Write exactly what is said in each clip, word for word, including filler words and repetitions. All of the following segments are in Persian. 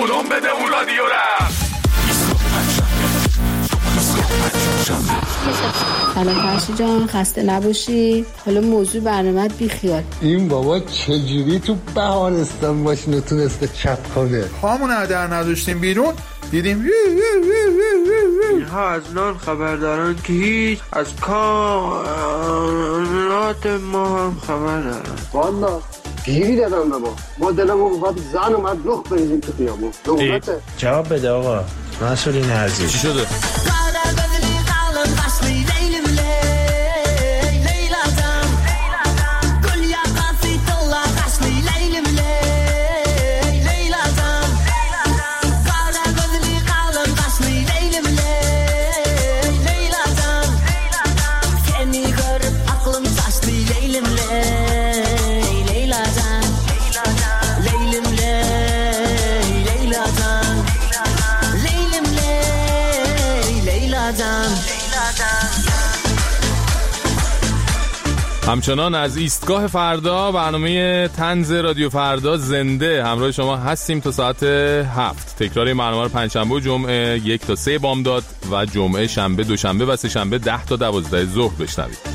کدوم بده اون رادیو رفت. سلام فرشی جان، خسته نباشی. حالا موضوع برنامه‌ت بی خیال. این بابا چجوری تو بهارستان ماشینو تونسته چپ کنه؟ پامون هدر نداشتیم بیرون دیدیم اینها از نان خبر دارن که هیچ از کانات ما هم خبر دارن. والا گیری دادم بابا، ما دلمون بخواد زن اومد لخ بریزیم تو خیابون. دولته جواب بده آقا مسئولین عزیز. چی شده؟ همچنان از ایستگاه فردا برنامه طنز رادیو فردا زنده همراه شما هستیم تا ساعت هفت. تکرار برنامه رو پنجشنبه و جمعه یک تا سه بامداد و جمعه شنبه دوشنبه و سه شنبه ده تا دوازده ظهر بشنوید.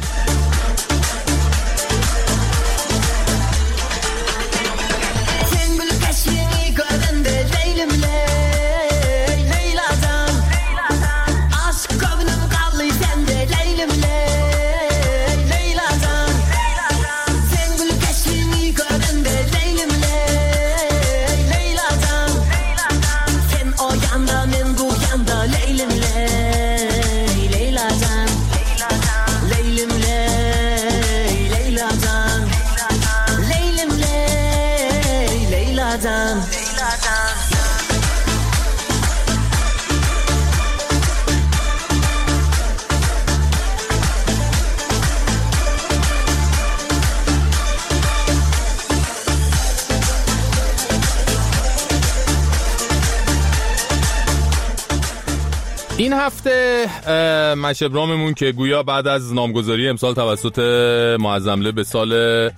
این هفته مشبراممون که گویا بعد از نامگذاری امسال توسط معظمله به سال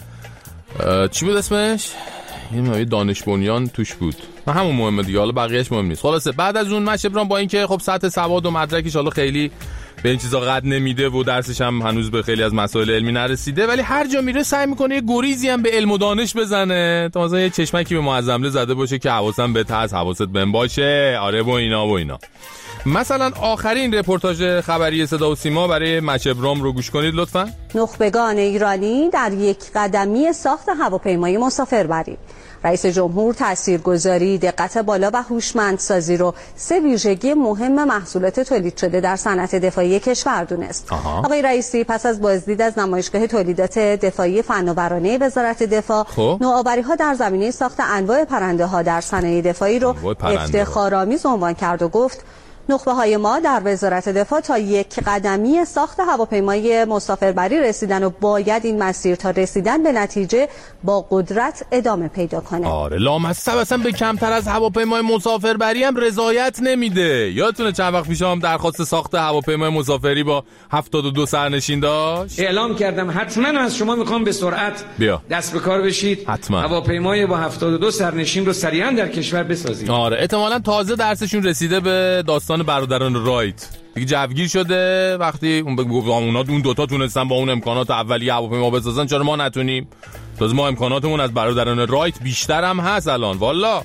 چی بود اسمش؟ این دانش بنیان توش بود، نه همون مهمه دیگه، حالا بقیهش مهم نیست. خلاصه بعد از اون مشبرام با اینکه خب سطح سواد و مدرکش حالا خیلی به این چیزا قد نمیده و درسش هم هنوز به خیلی از مسائل علمی نرسیده، ولی هر جا میره سعی میکنه یه گریزی هم به علم و دانش بزنه تا مثلا یه چشمکی به معظمله زده باشه که حواسم بهت هست، حواست بهم باشه، آره و اینا و اینا. مثلا آخرین رپورتاج خبری صدا و سیما برای مشبرام رو گوش کنید لطفاً. نخبگان ایرانی در یک قدمی ساخت هواپیمای مسافربری. رئیس جمهور تاثیرگذاری، دقت بالا و هوشمندسازی رو سه ویژگی مهم محصولات تولید شده در صنعت دفاعی کشور دونست. آقای رئیسی پس از بازدید از نمایشگاه تولیدات دفاعی فناورانه وزارت دفاع، نوآوری‌ها در زمینه ساخت انواع پرنده‌ها در صنایع دفاعی رو افتخارآمیز عنوان کرد و گفت نخبه های ما در وزارت دفاع تا یک قدمی ساخت هواپیمای مسافربری رسیدن و باید این مسیر تا رسیدن به نتیجه با قدرت ادامه پیدا کنه. آره لامصب اصلا به کمتر از هواپیمای مسافربری هم رضایت نمیده. یادتونه چند وقت پیش هم درخواست ساخت هواپیمای مسافری با هفتاد و دو سرنشین داشت؟ اعلام کردم حتما از شما میخوام به سرعت بیا دست به کار بشید، حتما هواپیمای با هفتاد و دو سرنشین رو سریعا در کشور بسازید. آره احتمالاً تازه درسشون رسیده به داستان برادران رایت، دیگه جوگیر شده وقتی اون بگو اونا اون دوتا تونستن با اون امکانات اولیه هواپیما بسازن، چرا ما نتونیم؟ تازه ما امکاناتمون از برادران رایت بیشتر هم هست الان. والا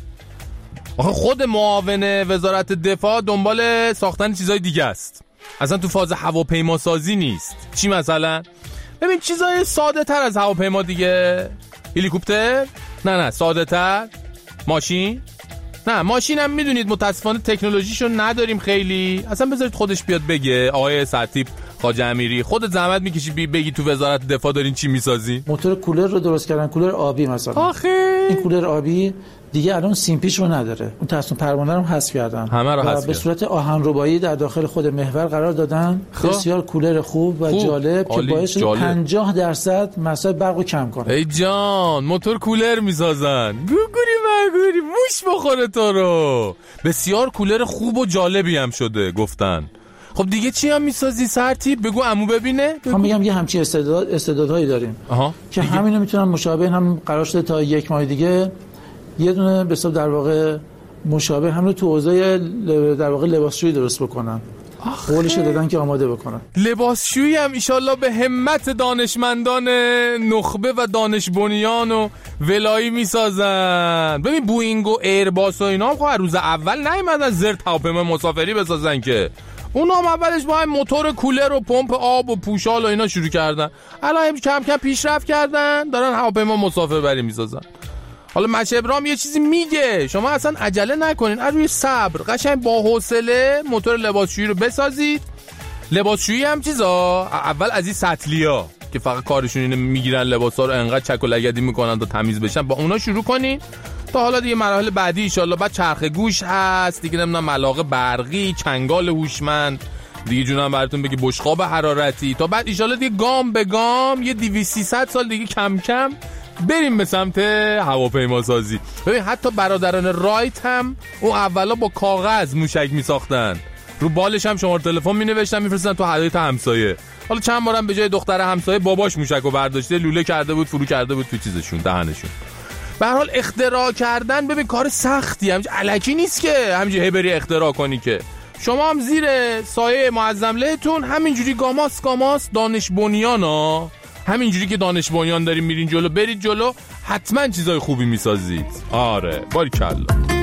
آخه خود معاون وزارت دفاع دنبال ساختن چیزای دیگه است، اصلا تو فاز هواپیما سازی نیست. چی مثلا؟ ببین چیزای ساده تر از هواپیما دیگه، هلیکوپتر؟ نه نه ساده تر، ماشین؟ نه ماشین هم میدونید متاسفانه تکنولوژیشو نداریم خیلی، اصلا بذارید خودش بیاد بگه. آقای سرتیپ خواجه امیری خودت زحمت میکشی بی بگی تو وزارت دفاع دارین چی میسازی؟ موتور کولر رو درست کردن، کولر آبی مثلا. آخه این کولر آبی دیگه الان سیمپیچ رو نداره، اون تصمیم پروانه رو حذف کردن، همه رو حذف به صورت آهنربایی در داخل خود محور قرار دادن. خب. بسیار کولر خوب و خوب. جالب که باعث شده پنجاه درصد مصرف برق رو کم کنه. ای جان موتور کولر میسازن، گوگوری مگوری موش بخوره تو رو. بسیار کولر خوب و جالبی هم شده گفتن. خب دیگه چی هم میسازی سرتیپ؟ بگو عمو ببینه. من میگم یه همچین استعداد استعدادهایی داریم. آها. که همینو میتونن مشابه هم قرار شده تا یک ماه دیگه یه دونه به حساب در واقع مشابه هم رو تو اوضاع در واقع لباسشویی درست بکنن. قولش دادن که آماده بکنن. لباسشویی هم ایشالله به همت دانشمندان نخبه و دانش بنیان و ولایی میسازن. ببین بوینگ و ایرباس و اینا هم خب روز اول نیومدن زرت هواپیما مسافری بسازن که. اونا هم اولش با هم موتور کولر و پمپ آب و پوشال و اینا شروع کردن. الان کم کم پیشرفت کردن دارن هواپیما مسافربری میسازن. حالا مچ ابراهیم یه چیزی میگه، شما اصلا عجله نکنین، از روی صبر قشنگ با حوصله موتور لباسشویی رو بسازید. لباسشویی هم چیزا اول از این سطلیا که فقط کارشون اینه میگیرن لباسا رو انقدر چک و لگدی میکنن تا تمیز بشن، با اونا شروع کنین تا حالا دیگه مراحل بعدی ان شاءالله. بعد چرخ گوش هست دیگه، نمیدونم ملاقه برقی، چنگال هوشمند دیگه، جونم براتون بگی بشقاب حرارتی، تا بعد ان شاءالله دیگه گام به گام یه دویست سیصد سال دیگه کم کم بریم به سمت هواپیما سازی. ببین حتی برادران رایت هم اون اولا با کاغذ موشک میساختن، رو بالش هم شماره تلفن مینوشتن میفرستن تو حدیقه همسایه. حالا چند بارم به جای دختر همسایه باباش موشکو برداشته لوله کرده بود فرو کرده بود تو چیزشون دهنشون. به هر حال اختراع کردن ببین کار سختی، همینج الکی نیست که همینجوری بری اختراع کنی که. شما هم زیر سایه معظم لهتون همینجوری گاماس گاماس دانش بنیانا، همینجوری که دانش بنیان داریم میرین جلو، برید جلو حتما چیزای خوبی میسازید. آره باریکلا.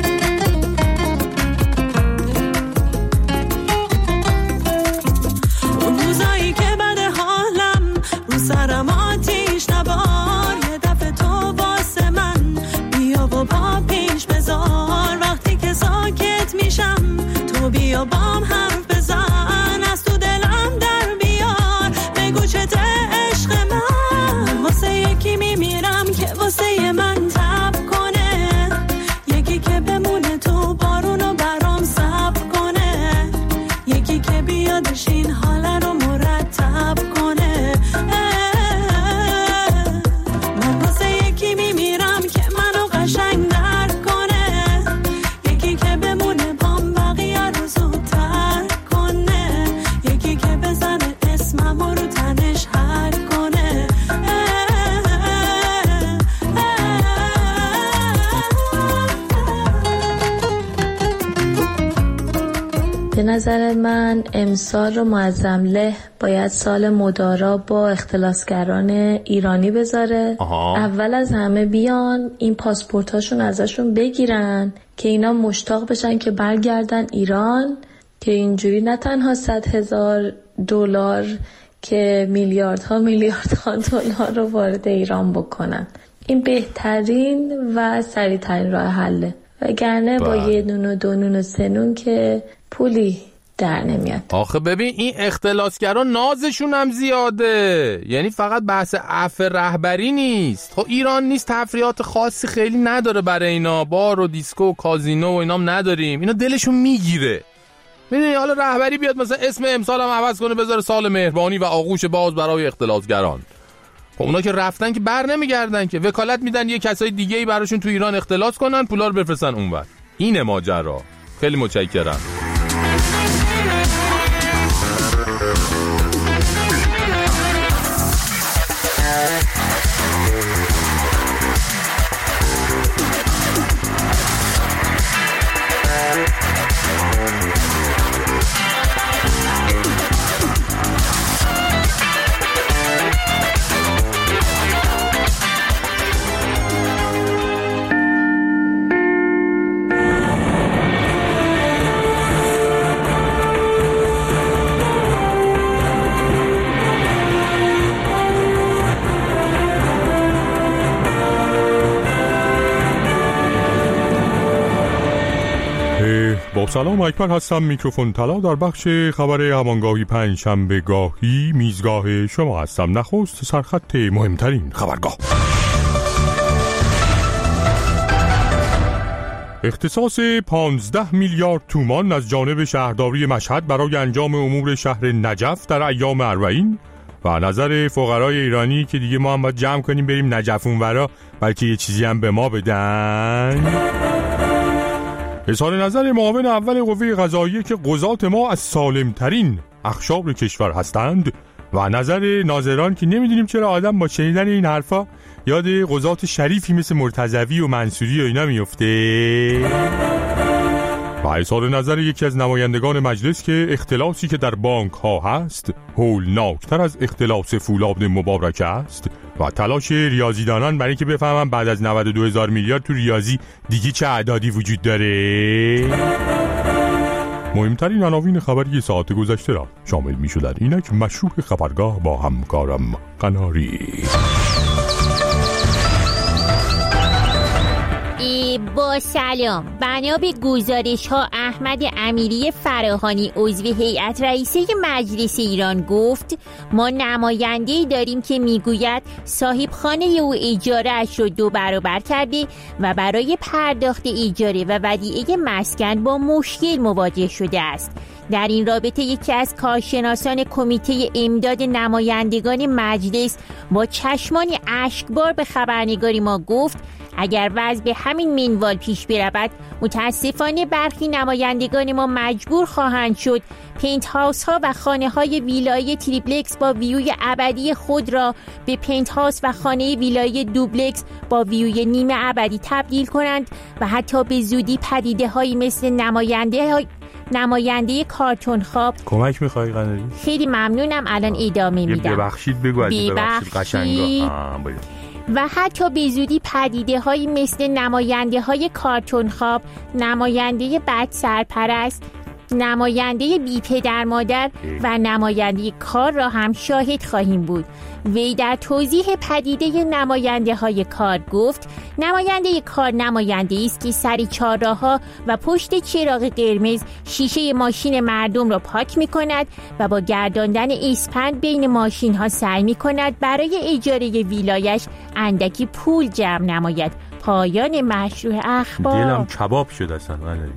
اون روزایی که بده حالم رو سرم آتیش نبار، یه دفعه تو واسه من بیا و با پیش بذار، وقتی که ساکت میشم تو بیا بام حرف بزن، از تو دلم در بیار بگو چته عشق من، واسه یکی میمیرم که واسه من تب کنه، یکی که بمونه تو بارونو برام صبر کنه، یکی که بیادش این حال رو مرتب کنه. من واسه یکی میمیرم که منو قشنگ درک کنه، یکی که بمونه بام بقیه رو زودتر کنه، یکی که بزنه اسمم رو تنش حل کنه. به نظر من امسال رو معظم له باید سال مدارا با اختلاسگران ایرانی بذاره. آها. اول از همه بیان این پاسپورتاشون ازشون بگیرن که اینا مشتاق بشن که برگردن ایران، که اینجوری نه تنها صد هزار دلار که میلیاردها میلیاردها دلار رو وارد ایران بکنن. این بهترین و سریعترین راه حله، وگرنه با یه نون و دو نون و سه نون که پولی در نمیاد. آخه ببین این اختلاسگران نازشون هم زیاده، یعنی فقط بحث عفو رهبری نیست. خب ایران نیست تفریحات خاصی خیلی نداره برای اینا، بار و دیسکو و کازینو و اینام نداریم، اینا دلشون میگیره. میدونی حالا رهبری بیاد مثلا اسم امسال هم عوض کنه بذاره سال مهربانی و آغوش باز برای اختلاسگران. خب اونا که رفتن که بر نمیگردن که، وکالت میدن یه کسای دیگه‌ای براشون تو ایران اختلاس کنن، پولا رو بفرستن اونور. اینه ماجرا. خیلی متشکرم. با سلام، اکبر هستم، میکروفون طلا در بخش خبر همانگاهی پنج شنبه گاهی میزگاه شما هستم. نخست سرخط مهمترین خبرگاه. اختصاص پانزده میلیارد تومان از جانب شهرداری مشهد برای انجام امور شهر نجف در ایام اربعین و نظر فقرای ایرانی که دیگه ما هم باید جمع کنیم بریم نجف اونورا بلکه یه چیزی هم به ما بدن. اظهار نظر معاون اول قوه قضاییه که قضات ما از سالمترین اقشار کشور هستند و نظر ناظران که نمیدونیم چرا آدم با شنیدن این حرفا یاد قضات شریفی مثل مرتضوی و منصوری و اینا میفته. و اظهار نظر یکی از نمایندگان مجلس که اختلاسی که در بانک ها هست هولناکتر از اختلاس فولاد مبارک است و تلاش ریاضیدانان برای اینکه بفهمن بعد از نود و دو هزار میلیارد تو ریاضی دیگه چه اعدادی وجود داره. مهمترین عناوین خبری ساعت گذشته را شامل می شدن. اینک مشروع خبرگاه با همکارم قناری. با سلام. بنا به گزارش ها احمد امیری فراهانی عضو هیئت رئیسه مجلس ایران گفت ما نماینده‌ای داریم که میگوید صاحب خانه او اجاره اش رو دو برابر کرده و برای پرداخت اجاره و ودیعه مسکن با مشکل مواجه شده است. در این رابطه یکی از کارشناسان کمیته امداد نمایندگان مجلس با چشمانی اشکبار به خبرنگاری ما گفت اگر وضع به همین منوال پیش برود متاسفانه برخی نمایندگان ما مجبور خواهند شد پنت هاوس ها و خانه های ویلایی تریپلکس با ویوی ابدی خود را به پنت هاوس و خانه ویلایی دوبلکس با ویوی نیمه ابدی تبدیل کنند و حتی به زودی پدیده هایی مثل نماینده های نماینده کارتون خواب. کمک میخوای قناری؟ خیلی ممنونم، الان ادامه میدم. ببخشید بگو. از ببخشید قشنگا. و حتی به زودی پدیده های مثل نماینده های کارتون خواب، نماینده بد سرپرست، نماینده بی پدر مادر و نماینده کار را هم شاهد خواهیم بود. وی در توضیح پدیده نماینده های کار گفت نماینده کار نماینده است که سر چهارراه‌ها و پشت چراغ قرمز شیشه ماشین مردم را پاک می کند و با گرداندن اسپند بین ماشین ها سعی می کند برای اجاره ویلایش اندکی پول جمع نماید. پایان مشروع اخبار. دلم کباب شد اصلا.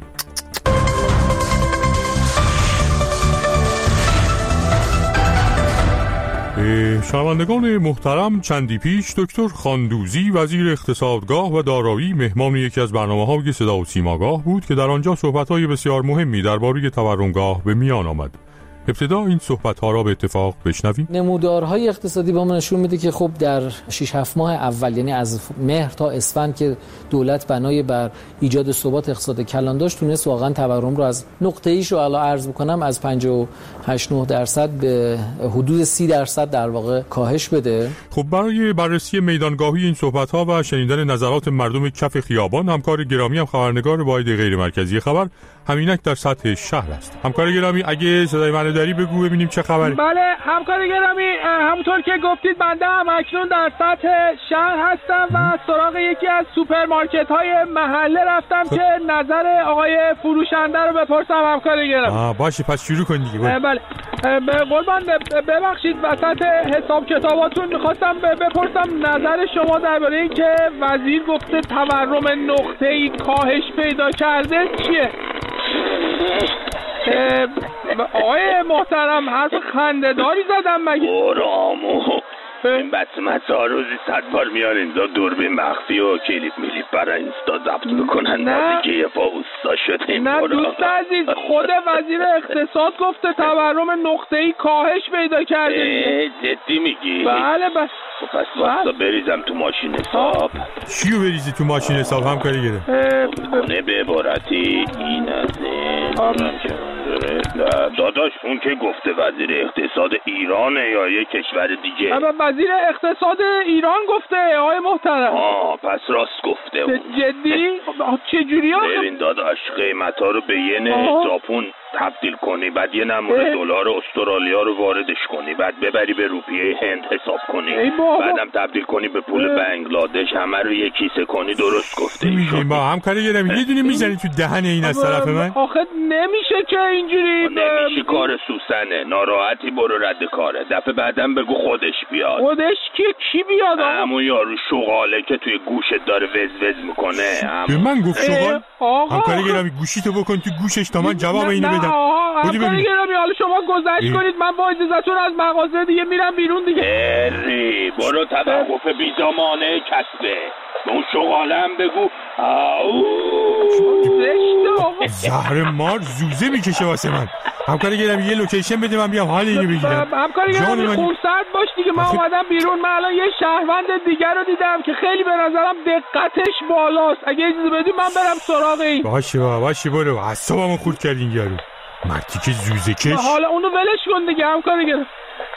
شنوندگان محترم، چندی پیش دکتر خاندوزی وزیر اقتصادگاه و دارایی مهمان یکی از برنامه‌های صدا و سیماگاه بود که در آنجا صحبت‌های بسیار مهمی درباره تورمگاه به میان آمد. ابتدا این صحبت‌ها را به اتفاق بشنویم. نمودارهای اقتصادی با ما نشون میده که خب در شش هفت ماه اول، یعنی از مهر تا اسفند که دولت بنای بر ایجاد ثبات اقتصادی کلان داشت، تونست واقعا تورم رو از نقطه‌ایش رو الان عرض بکنم از پنجاه و هشت نه درصد به حدود سی درصد در واقع کاهش بده. خب برای بررسی میدانگاهی این صحبت‌ها و شنیدن نظرات مردم کف خیابان، همکار گرامی هم خبرنگار واحد غیر مرکزی خبر همینک در سطح شهر است. همکار گرامی اگه صدای منو داری بگو ببینیم چه خبره. بله همکار گرامی، همونطور که گفتید بنده هم اکنون در سطح شهر هستم و سراغ یکی از سوپرمارکت های محله رفتم خب. که نظر آقای فروشنده رو بپرسم همکار گرامی. آه باشه پس شروع کن دیگه. بله قربان ببخشید وسط حساب کتاباتون میخواستم بپرسم نظر شما درباره این که وزیر گفته تورم نقطه‌ای کاهش پیدا کرده چیه؟ آقای محترم حرف خنده‌داری زدم مگه؟ برامو این بسمت ها روزی صد بار میان اینجا دوربین مخفی و کلیپ میلیپ برای اینستا ضبط میکنن. ما دیگه یه پا اوستا شدیم. نه دوست عزیز، خود وزیر اقتصاد گفته تورم نقطه‌ای کاهش پیدا کرده. جدی میگی؟ بله بس. خب پس واستا بریزم تو ماشین حساب. چیو بریزی تو ماشین حساب هم کاری گره؟ خونه به عبارتی این از این داداش اون که گفته وزیر اقتصاد ایرانه یا یه کشور دیگه؟ وزیر اقتصاد ایران گفته آقای محترم. آه پس راست گفته اون. جدی؟ چجوری ها؟ ببین داداش قیمت ها رو به ین ژاپن تبدیل کنی، بعد یه نمونه دلار استرالیا رو واردش کنی، بعد ببری به روپیه هند حساب کنی، بعدم تبدیل کنی به پول بنگلادش، همه رو یه کیسه کنی. درست گفته میگیم با هم کاری گرم یه دونی میزنی تو دهن این از طرف من. آخه نمیشه که اینجوری. نمیشه کار سوسنه. ناراحتی برو رد کاره. دفعه بعدم بگو خودش بیاد. خودش کی کی بیاد؟ همون یارو شغاله که توی گوشت داره وز وز میکنه. به من گفت شغال؟ هم کاری گرم گوشیتو بکن تو گوشش تا من جواب اینو بدم. بودی ببینی حالا شما گذشت کنید، من با اجازهتون از مغازه دیگه میرم بیرون دیگه. اری برو توقف بیزامانه کسبه. به اون شغالم بگو زهر مار زوزه میکشه واسه من. همکاری گرم یه لوکیشن بده من بیام حال اینو بگیرم. همکاری گرم خونسرد باش دیگه، من اومدم بیرون. من الان یه شهروند دیگر رو دیدم که خیلی به نظرم دقتش بالاست. اگه اجازه بدی من برم سراغ این. باشه باشه برو، اعصابمو خورد کردین یارو. مردی که زوزه کش. حالا اونو ولش کن دیگه همکاری گرم.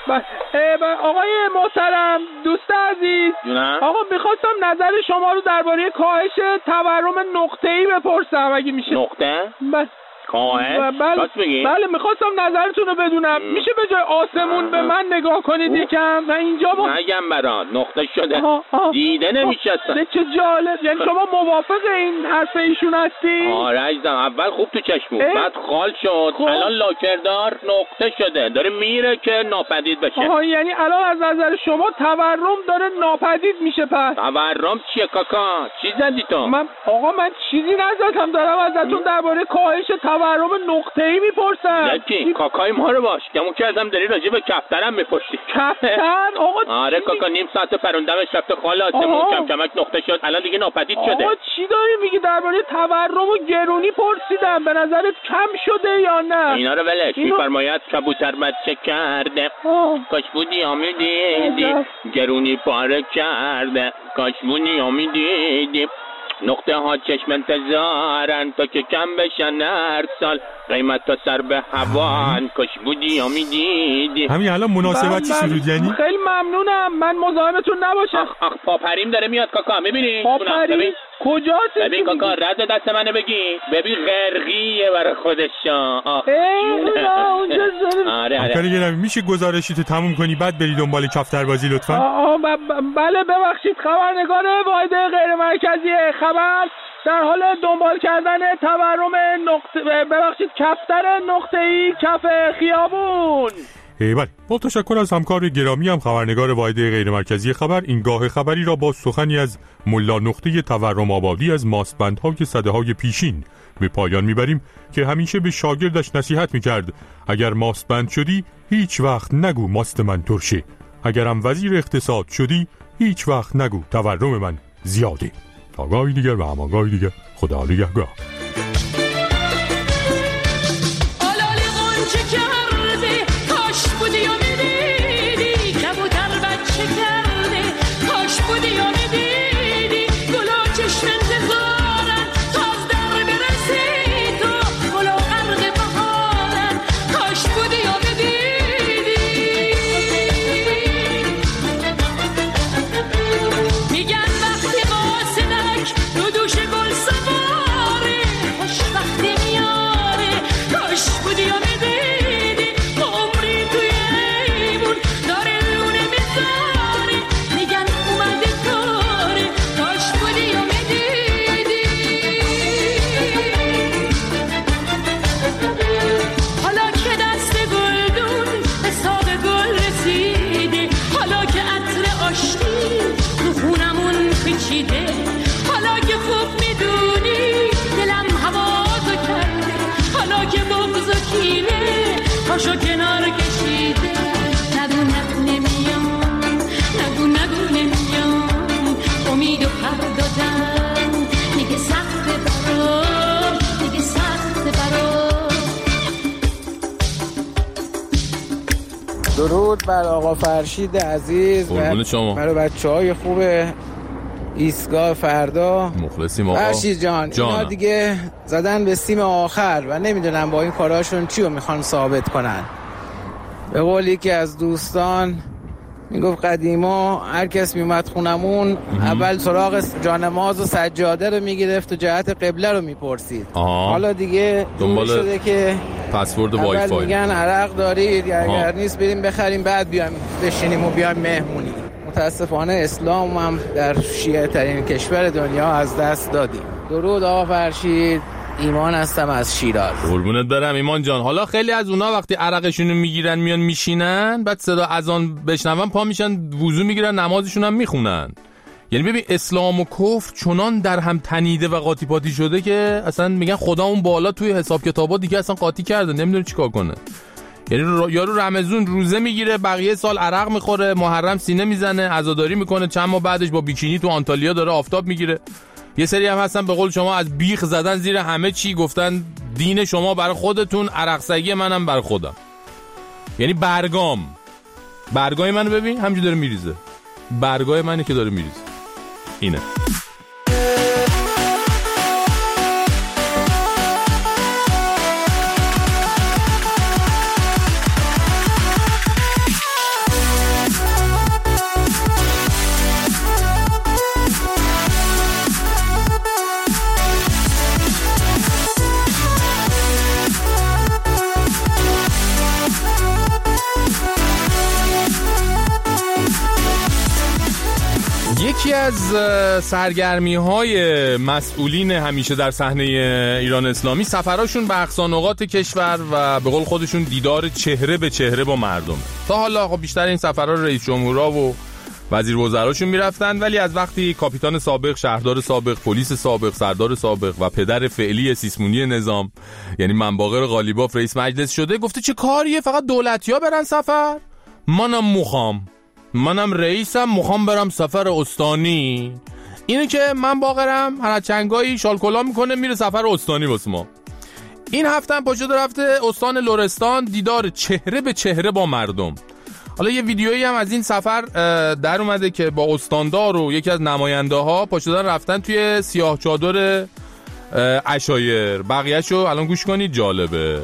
آقای محترم، دوست عزیز، آقا میخواستم نظر شما رو درباره کاهش تورم نقطه‌ای بپرسم اگه میشه. نقطه؟ بله. کاهش؟ بله بله میخواستم نظرتون رو بدونم. م. میشه به جای آسمون به من نگاه کنید یکم؟ من اینجا با نگم برات نقطه شده. آها آها. دیده نمیشه اصلا. چه جالب. یعنی شما موافق این حرف ایشون هستی؟ آره عزیزم، اول خوب تو چشم بود، بعد خال شد، خوب. الان لاکردار نقطه شده، داره میره که ناپدید بشه. آها، یعنی الان از نظر شما تورم داره ناپدید میشه. پس تورم چیه کاکا؟ چی زدی تو؟ من آقا من چیزی نزدم، دارم ازتون درباره کاهش تورم نقطه‌ای میپرسم. یکی کاکای ما رو باش، گمون کردم داری راجع به کفترم میپرسی. کفتر؟ آقا آره کاکا، نیم ساعت پروندمش رفته خالات، کم کمک نقطه شد، الان دیگه ناپدید شده. آقا چی داری میگی؟ درباره تورم و گرونی پرسیدم، به نظرت کم شده یا نه؟ اینا رو ولش. اینو... میفرماید کبوتر بچه کرده، کاش بودی آمیدیدی، گرونی پاره کرده، کاش بودی آمیدیدی، نقطه ها چشم انتظارن تا که کم بشن هر سال، قیمت تا سر به هوان، کاش بودی یا میدیدی. همین الان مناسبتی شروع. یعنی خیلی ممنونم، من مزاحمتون نباشم. آخ آخ پاپریم داره میاد کاکا، میبینی؟ پاپریم کجاست؟ ببین کاکا رد دست منو بگی، ببین غرقیه برای خودشان. آخ اونجا آره آره گرم میشه گزارشی تو تموم کنی بعد بری دنبال کفتر بازی لطفا؟ آه بله ببخشید، خبرنگار واحد غیر مرکزی خبر در حال دنبال کردن تورم نقطه ببخشید کفتر نقطه‌ای کف خیابون. بله، با تشکر از همکار گرامی هم خبرنگار واحد غیر مرکزی خبر، این گاه خبری را با سخنی از ملا نقطه تورم آبادی از ماستبندهای سده‌های پیشین به پایان میبریم که همیشه به شاگردش نصیحت میکرد اگر ماستبند شدی هیچ وقت نگو ماست من ترشه، اگرم وزیر اقتصاد شدی هیچ وقت نگو تورم من زیاده. تا گاهی دیگر و همانگاهی دیگر، خدا نگهدار. پاشو کنار کشیده، نگو نگو نمیام، نگو نگو نمیام، امید و پر دادم دیگه سخت برام، دیگه سخت برام. درود بر آقا فرشید عزیز و برای بچه های خوب ایستگاه فردا. مخلصیم آقا فرشید جان. اینا دیگه زدن به سیم آخر و نمیدونم با این کاراشون چی رو میخوان ثابت کنن. به قولی که از دوستان میگفت قدیما هر کس میومد خونمون اول سراغ جانماز و سجاده رو میگرفت و جهت قبله رو میپرسید. حالا دیگه دنبال شده که پسورد وای فای میگن عرق دارید یا اگر نیست بریم بخریم بعد بیایم بشینیم و بیایم مهمونی. متاسفانه اسلام هم در شیعه ترین کشور دنیا از دست دادیم. درود آقا فرشید، ایمان هستم از شیراز. قربونت برم ایمان جان. حالا خیلی از اونا وقتی عرقشونو میگیرن میان میشینن، بعد صدا اذان بشنون پا میشن وضو میگیرن نمازشون هم میخونن. یعنی ببین اسلام و کفر چنان در هم تنیده و قاطی پاتی شده که اصلا میگن خدا اون بالا توی حساب کتابا دیگه اصلا قاطی کرده، نمیدونه چیکار کنه. یعنی یارو رمضان روزه میگیره، بقیه سال عرق میخوره، محرم سینه میزنه، عزاداری میکنه، چند ماه بعدش با بیکینی تو آنتالیا داره آفتاب میگیره. یه سری هم هستن به قول شما از بیخ زدن زیر همه چی، گفتن دین شما برای خودتون، عرقسگی منم برای خودم. یعنی برگام برگای منو ببین همینجوری داره میریزه، برگای منه که داره میریزه. اینه. یکی از سرگرمی‌های مسئولین همیشه در صحنه ایران اسلامی سفراشون به اقصانقاط کشور و به قول خودشون دیدار چهره به چهره با مردمه. تا حالا خب بیشتر این سفرها رئیس جمهورها و وزیر وزراشون میرفتن، ولی از وقتی کاپیتان سابق، شهردار سابق، پلیس سابق، سردار سابق و پدر فعلی سیسمونی نظام یعنی منباقر قالیباف رئیس مجلس شده، گفته چه کاریه فقط دولتی‌ها برن سفر؟ منم مخام منم رئیسم مخوام برم سفر استانی. اینه که من باقرم هر چنگایی شالکولا میکنه میره سفر استانی واسه ما. این هفته هم پاشده رفته استان لرستان دیدار چهره به چهره با مردم. حالا یه ویدیویی هم از این سفر در اومده که با استاندار و یکی از نماینده ها پاشدن رفتن توی سیاه چادر عشایر. بقیه‌شو الان گوش کنید، جالبه.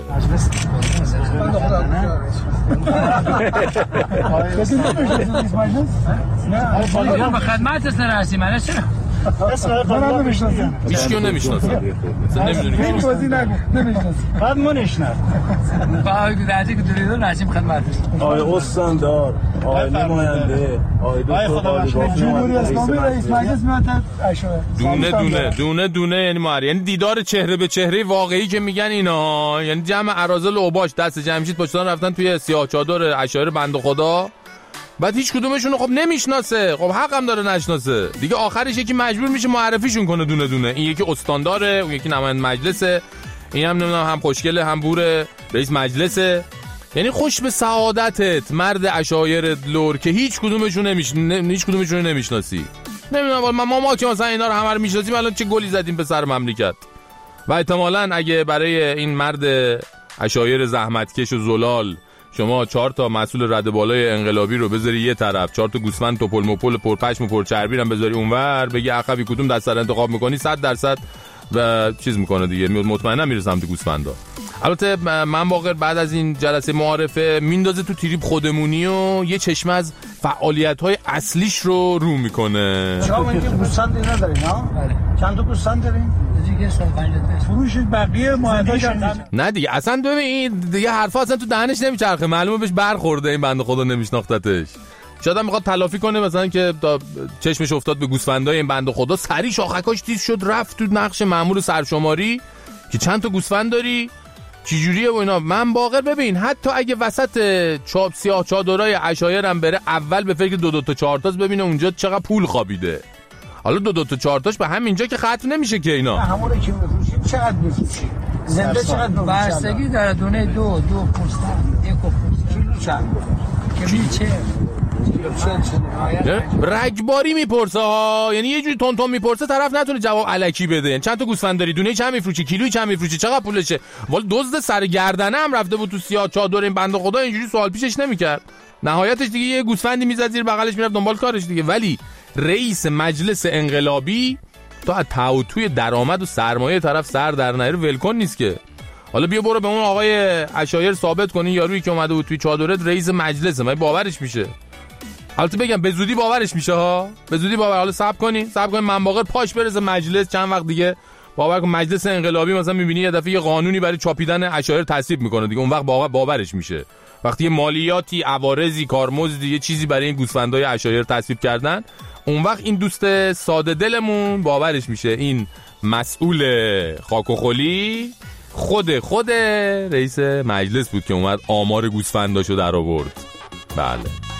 نه به خدمت سرسی من چرا من نمیشناسم، هیچ کیو نمیشناسم، نمیدونی این بازی نگو نمیشناسم، بعد ما نشناس با درجه که دوریدون رسیم خدمتش. آقای استاندار، آقای نماینده، آقای دکتر قالیباف، جمهوری اسلامی رئیس مجلس میاد اشاره دونه دونه دونه دونه یعنی ماری، یعنی دیدار چهره به چهره واقعی که میگن اینا، یعنی جمع اراذل اوباش دست جمشید پشتان رفتن توی سیاه چادر عشایر بنده خدا، بعد هیچ کدومشون خب نمیشناسه. خب حقم داره نشناسه دیگه، آخرش یکی مجبور میشه معرفیشون کنه دونه دونه. این یکی استانداره، اون یکی نماینده مجلسه، این هم نمیدونم هم خوشگله هم بوره رئیس مجلسه. یعنی خوش به سعادتت مرد عشایر لور که هیچ کدومشون نمیش هیچ کدومشون نمیشناسی. نمیدونم ما ما که مثلا اینا رو همه رو میشناسیم الان چه گلی زدیم به سر مملکت. و احتمالاً اگه برای این مرد عشایر زحمتکش و زلال شما چهار تا مسئول رده بالای انقلابی رو بذاری یه طرف، چهار تا گوسفند توپل مپل پرپشم و پرچربی رو بذاری اونور، بگی عقبی کدوم دست سر انتخاب میکنی، صد درصد و چیز میکنه دیگه، مطمئنا میره سمت گوسفندا. البته من واقعا بعد از این جلسه معارفه میندازه تو تریپ خودمونی و یه چشمه از فعالیت‌های اصلیش رو رو میکنه. شما اینکه گوسفند ندارین ها؟ چند تا گوسفند دارین؟ فروش بقیه معداش نه دیگه اصلا ببین دیگه حرفا اصلا تو دهنش نمیچرخه، معلومه بهش برخورده این بنده خدا نمیشناختتش. شاید هم میخواد تلافی کنه مثلا که چشمش افتاد به گوسفندای این بنده خدا، سری شاخکاش تیز شد رفت تو نقش مأمور سرشماری که چند تا گوسفند داری چجوریه و اینا. من باقر ببین حتی اگه وسط چاپ سیاه چادرای عشایرم بره اول به فکر دو دو تا چهار تاست ببینه اونجا چقدر پول خوابیده. حالا دو دو تا چهار تاش به همینجا که ختم نمیشه که اینا. همون که میفروشیم چقدر میفروشیم؟ زنده چقدر بستگی داره، دونه دو دو پوستن یک پوست کیلو چند که میچه رگباری میپرسه ها، یعنی یه جوری تون تون میپرسه طرف نتونه جواب الکی بده. یعنی چند تا گوسفند داری، دونه چند میفروشی، کیلویی چند میفروشی، چقدر پولشه؟ والا دزد سر گردنه هم رفته بود تو سیاه چادر این بنده خدا، اینجوری سوال پیشش نمیکرد. نهایتش دیگه یه گوسفندی میزد زیر بغلش میرفت دنبال کارش دیگه. ولی رئیس مجلس انقلابی تا از تعاطوی درآمد و سرمایه طرف سر در نیاره ولکن نیست که. حالا بیا برو به اون آقای عشایر ثابت کنی یارویی که اومده بود توی چادرت رئیس مجلسه، من باورش میشه. البته بگم به زودی باورش میشه ها، به زودی باور. حالا صبر کنین صبر کنین منباقر پاش برسه مجلس چند وقت دیگه باور کن مجلس انقلابی مثلا میبینی یه دفعه یه قانونی برای چاپیدن عشایر تصویب میکنه دیگه، اون وقت باور باورش میشه. وقتی مالیاتی، عوارضی، کارمزدی، یه چیزی برای این گوسفندای عشایر تصویب کردن، اون وقت این دوست ساده دلمون باورش میشه این مسئول خاک و خلی خود خود رئیس مجلس بود که اومد آمار گوسفنداشو در آورد. بله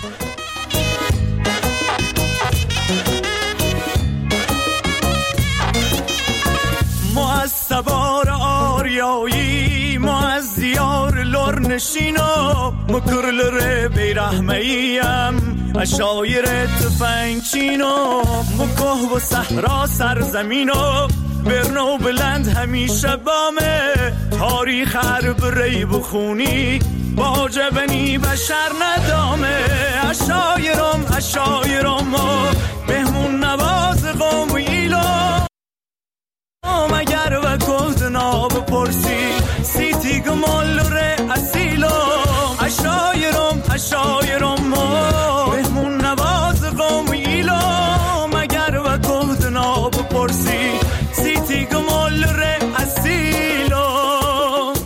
ما از سوار آریایی، ما از دیار لرنشینا، مکرل ره بیرحمهیم اشایر تفنگچینا، مکه و صحرا سرزمینا، برنو بلند همیشه بامه تاریخ عرب ری بخونی با جبنی بشر ندامه اشایرم اشایرم مهمون نواز قوم ایلام مگر و گلدنا بپرسی سیتی گمال ره اصیلام اشایرم اشایرم مهمون نواز قوم ایلام مگر و گلدنا بپرسی سیتی گمال ره اصیلام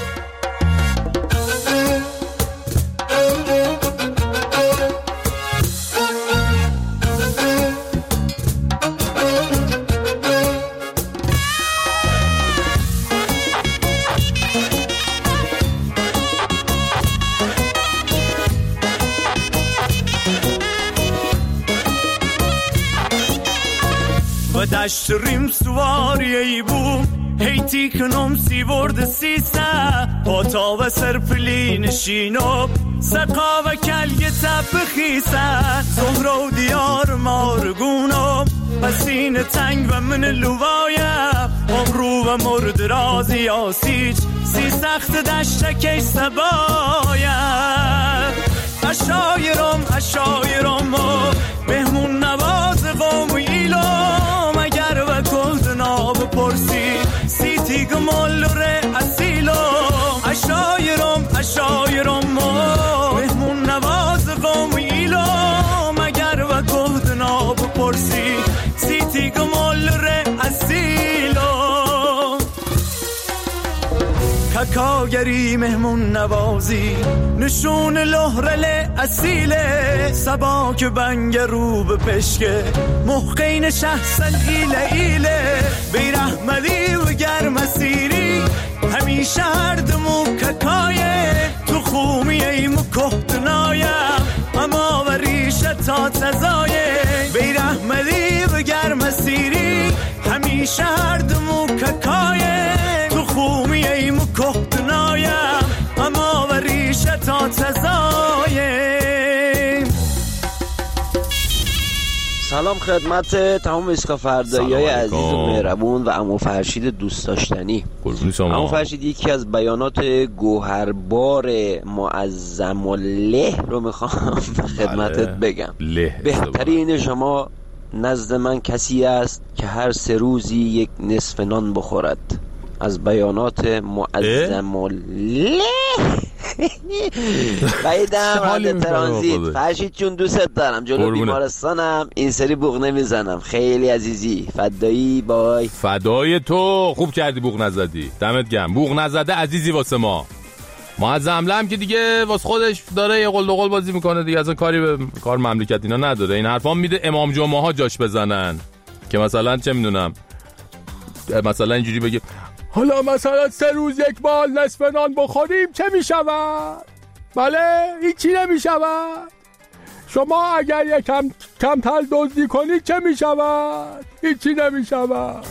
و دشت ریم سواری ای بو هیتی کنم سی ورد سیسه با تا و سرپلی نشینم سقا و کلگه تپ خیسه زهرا و دیار مارگونم پسین تنگ و من لوایم امرو و مرد رازی آسیج سی سخت دشتکش سبایم اشایرم اشایرم مهمون نواز قوم ایلام اگر و گلدنا بپرسی سیتی گمال ره اصیلام اشایرم اشایرم مهمون نواز قوم ایلام اگر و گلدنا بپرسی سیتی گمال ره اصیلام کاکاگری مهمون نوازی نشون لحرل اصیله سباک بنگ رو به پشکه محقین شخصن ایله ایله بیرحمدی و گرم سیری همیشه هر دمو ککایه تو خومی ایمو کهدنایم اما و ریشه تا تزایه بیرحمدی و گرم سیری همیشه هر دمو ککایه تو خومی ایمو کهدنایم اما و ریشه تا تزایه. سلام خدمت تمام اسکافردایی های عزیز و مهربون و عمو فرشید دوست داشتنی. عمو فرشید یکی از بیانات گوهربار معظم الله رو میخوام خدمتت بگم. بهترین شما نزد من کسی است که هر سه روزی یک نصف نان بخورد. از بیانات معظم الله. بایدم رد ترانزیت. فرشید چون دوست دارم، جلو بیمارستانم، این سری بوق نمیزنم. خیلی عزیزی، فدایی. بای. فدای تو. خوب کردی بوق نزدی، دمت گرم. بوق نزده عزیزی واسه ما. معظم لم که دیگه واسه خودش داره یه قل قل بازی میکنه دیگه، اصلا کاری به کار مملکت اینا نداره. این حرفا میده امام جمعه ها جاش بزنن که مثلا چه میدونم، مثلا اینجوری بگه حالا مثلا سه روز یک بار نصف نان بخوریم چه می شود؟ بله هیچی نمی شود. شما اگر یکم کمتر دزدی کنید چه می شود؟ هیچی نمی شود.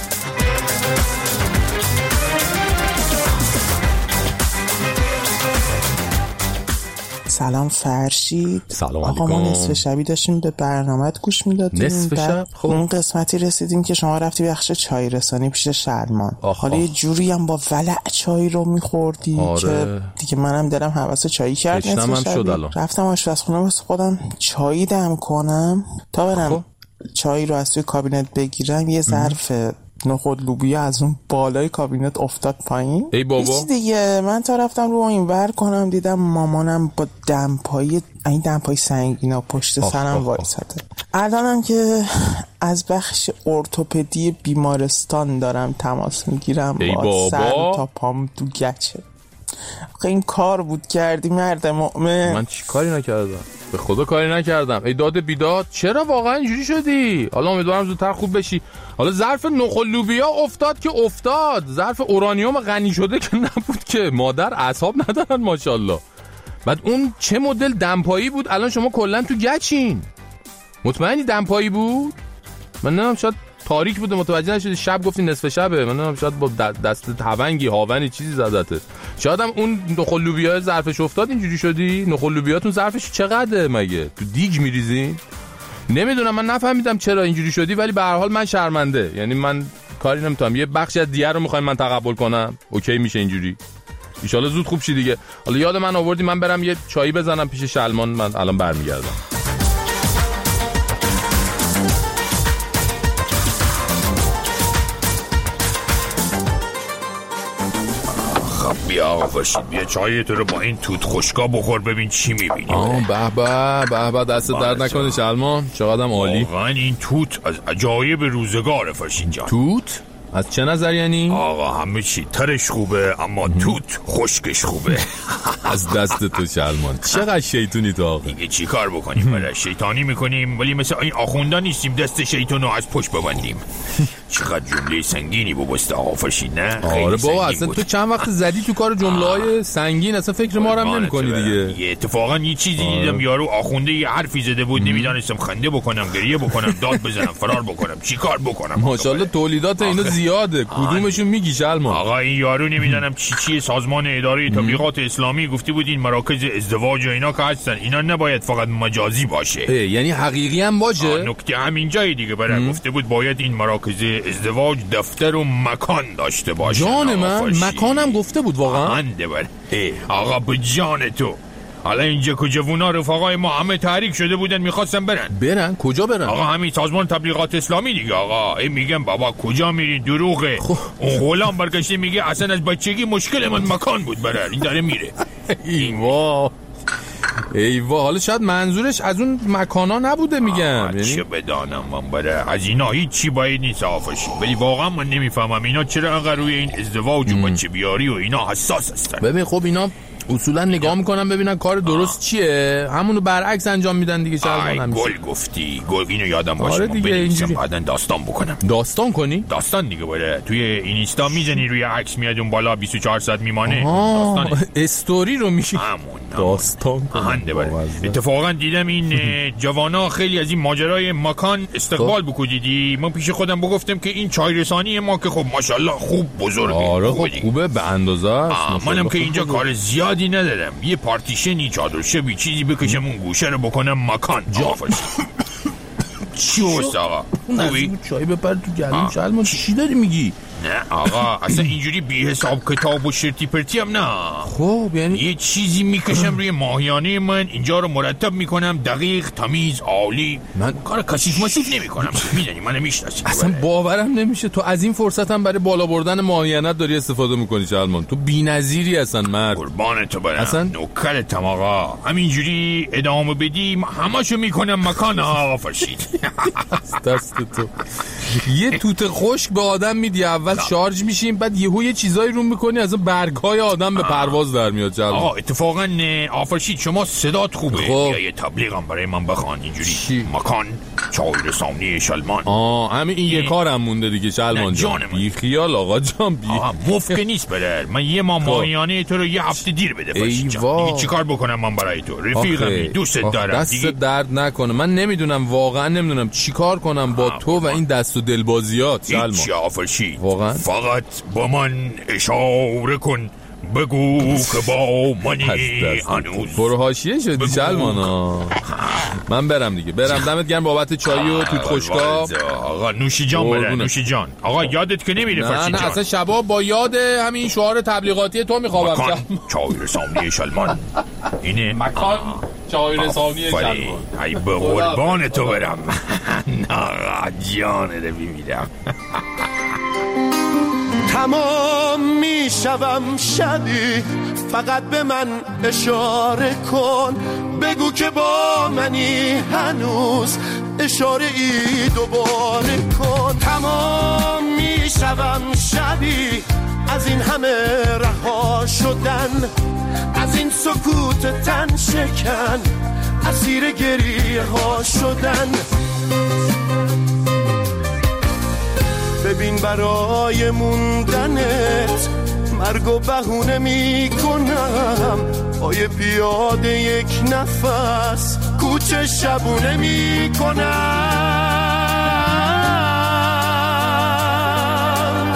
سلام فرشید. سلام علیکم. آقا ما نصف شبی داشتیم به برنامه‌ات گوش میدادیم. نصف شب؟ خب اون قسمتی رسیدیم که شما رفتی بخش چای رسانی پیش شرمان. حالا یه جوری هم با ولع چای رو میخوردی آره. که دیگه منم دلم حواس چایی کرد. نصف شبی رفتم آشپزخونه واسه خودم چای دم کنم تا برم خب. چای رو از توی کابینت بگیرم. یه ظرف نخود لوبیا از اون بالای کابینت افتاد پایین. ای بابا دیگه من تا رفتم رو این ور کنم دیدم مامانم با دمپایی، این دمپایی سنگینا پشت سرم وایساده. الانم که از بخش ارتوپدی بیمارستان دارم تماس میگیرم با سر تا پام تو گچه. این کار بود کردی مرد مؤمن. من چی کاری نکردم؟ به خدا کاری نکردم. ای داد بیداد چرا واقعا اینجوری شدی؟ حالا امیدوارم زودتر خوب بشی. حالا ظرف نخل لوبیا افتاد که افتاد، ظرف اورانیوم غنی شده که نبود که. مادر اعصاب ندارن ماشاءالله. بعد اون چه مدل دمپایی بود؟ الان شما کلا تو گچین. مطمئنی دمپایی بود؟ من نمیدونم، شاید تاریک بوده متوجه نشدی. شب گفتی نصف شبه، من نمیدونم شاید با دست تونگی هاونی چیزی زدته. شاید هم اون نخل لوبیا ظرفش افتاد اینجوری شدی. نخل لوبیاتون ظرفش چقدره مگه؟ تو دیگ میریزین؟ نمیدونم، من نفهمیدم چرا اینجوری شدی، ولی به هر حال من شرمنده. یعنی من کاری نمیتونم. یه بخشی از دیگه رو میخوایم من تقبل کنم، اوکی میشه اینجوری؟ ان شاءالله زود خوب شی دیگه. حالا یاد من آوردی من برم یه چایی بزنم پیش شلمان، من الان برمیگردم. بیا آقا فرشید، بیا چای تو رو با این توت خشکا بخور ببین چی میبینی. آه به به به به، دست درد نکنه شلمان، چقدرم عالی. واقعا این توت از عجایب روزگار فرشید جان. توت؟ از چه نظر یعنی؟ آقا همه چی ترش خوبه اما توت خشکش خوبه. از دست تو شلمان، چقدر شیطونی تو آقا. دیگه چی کار بکنیم؟ برای شیطانی میکنیم ولی مثل این آخوندا نیستیم دست شیطانو از پشت ببندیم. چقدر جمله سنگینی بابست آقا فرشید، نه؟ آره بابا اصلا تو چند وقت زدی تو کار جمله های سنگین، اصلا فکر ما رو هم نمی کنی دیگه. یه اتفاقا یه چیزی آره. دیدم یارو آخونده یه حرفی زده بود، نمیدانستم خنده بکنم، گریه بکنم، داد بزنم، فرار بکنم، چی کار بکنم. ماشاءالله تولیدات اینا زیاده، کدومشون میگی شلمان؟ آقا این یارو نمیدونم چی چی سازمان اداره تبلیغات اسلامی گفته بود این مراکز ازدواج و اینا که هستن اینا نباید فقط مجازی باشه، یعنی حقیقی هم باشه. نکته همین جای دیگه برای گفته بود باید این مراکز ازدواج دفتر و مکان داشته باشه. جان من مکانم گفته بود واقعا. انده بر آقا به جان تو. حالا اینجا که جوونا رفقای ما همه تحریک شده بودن میخواستن برن برن کجا برن؟ آقا همین سازمان تبلیغات اسلامی دیگه. آقا این میگم بابا کجا میرین، دروغه. اون غلام برگشته میگه اصلا از بچگی مشکل من مکان بود برن، این داره میره. ایوا ایوا، حالا شاید منظورش از اون مکانا نبوده میگم. یعنی چه بدانم من برای از اینا هیچ چی باید نیست آفشی، ولی واقعا من نمیفهمم اینا چرا انقدر روی این ازدواج و بچه بیاری و اینا حساس هستن. ببین خب اینا اصولا نگاه میکنن ببینن کار درست چیه، همونو برعکس انجام میدن دیگه. شلمان گل گفتی، گل اینو یادم باشه. آره دیگه اینجوری بعدن داستان بکنم. داستان کنی؟ داستان دیگه بره توی اینستا میزنی روی عکس میاد اون بالا بیست و چهار ساعت میمانه. داستان استوری رو میشی داستان کنی. اتفاقا دیدم این جوانا خیلی از این ماجرای مکان استقبال بکنیدی. من پیش خودم بگفتم که این چای رسانی ما که خب ماشاءالله خوب بزرگه. آره خب خوبه به اندازه است. منم که اینجا کار زیادی ندارم، یه پارتیشنی چادر شبی چیزی بکشم اون گوشه رو بکنم مکان. جافش چی هست آقا؟ خوبی؟ چای بپر تو گلوم شلمان، چی داری میگی؟ نه آقا اصلا اینجوری بی حساب کتاب و شرطی پرتی هم نه. خب یعنی یه چیزی میکشم روی ماهیانه من، اینجا رو مرتب میکنم، دقیق، تمیز، عالی. من کار کثیف مسیف نمیکنم. میدونی منو میشناسی. اصلا باورم نمیشه تو از این فرصت هم برای بالا بردن ماهیانت داری استفاده میکنی شلمان. تو بی‌نظیری هستن مرد. قربان تو برم اصلا نوکرتم آقا. همینجوری ادامه بدیم همشو میکنم مکان آقا فرشید. دست تو یه توت خشک به آدم میدی، اول شارژ میشیم بعد یهو یه چیزایی رو میکنی از اون برگ‌های آدم به پرواز در میاد. جلو آقا اتفاقا آفرشید شما صدات خوبه. خب. یه تبلیغم برای من بخوان اینجوری چی؟ مکان چای رسانی شلمان. آه همین این یه کارم مونده دیگه شلمان جان. بی خیال آقا جان بی. آقا مفت نیست برر. من یه ماه ماهیانه تو رو یه هفته دیر بده فرشید جان. دیگه چیکار بکنم من برای تو؟ رفیقمی دوست دارم. دست درد نکنه. من نمیدونم واقعا نمیدونم چیکار کنم با تو و این دست و دلبازیات شلمان. هیچ آفرشید واقعا فقط با من اشاره کن، بگو که با منی هنوز. برو حاشیه شدی شلمانا. من برم دیگه، برم. دمت گرم بابت چای و توت خشکا. آقا نوشی جان بره، نوشی جان. آقا یادت که نمیره فرشید جان. نه نه اصلا شبا با یاد همین شعار تبلیغاتی تو میخوابم. مکان چای رسانی شلمان. اینه مکان چای رسانی شلمان. ای به قربان تو برم. آقا جانه رو میمیرم. تمام میشوم شبی فقط به من اشاره کن، بگو که با منی هنوز، اشاره ای دوباره کن. تمام میشوم شبی از این همه رها شدن، از این سکوت تن شکن، اسیر گریه ها شدن. ببین برای موندنت مرگ و بهونه می کنم، با یه پیاده یک نفس کوچه شبونه می کنم.